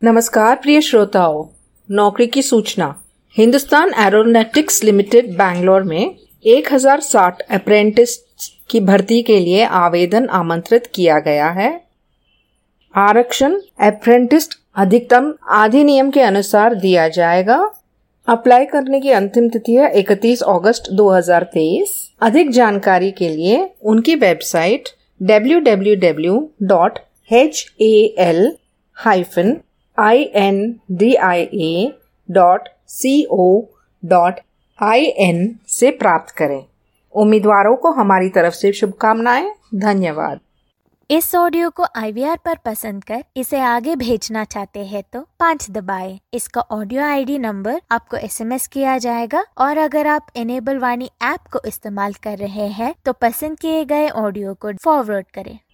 नमस्कार प्रिय श्रोताओं, नौकरी की सूचना। हिंदुस्तान एरोनॉटिक्स लिमिटेड बैंगलोर में 1060 अप्रेंटिस की भर्ती के लिए आवेदन आमंत्रित किया गया है। आरक्षण अप्रेंटिस अधिकतम अधिनियम के अनुसार दिया जाएगा। अप्लाई करने की अंतिम तिथि है 31 अगस्त 2023। अधिक जानकारी के लिए उनकी वेबसाइट www.hal-india.co.in से प्राप्त करें। उम्मीदवारों को हमारी तरफ से शुभकामनाएं। धन्यवाद। इस ऑडियो को IVR पर पसंद कर इसे आगे भेजना चाहते हैं तो 5 दबाएं। इसका ऑडियो ID नंबर आपको SMS किया जाएगा और अगर आप इनेबल वाणी ऐप को इस्तेमाल कर रहे हैं तो पसंद किए गए ऑडियो को फॉरवर्ड करें।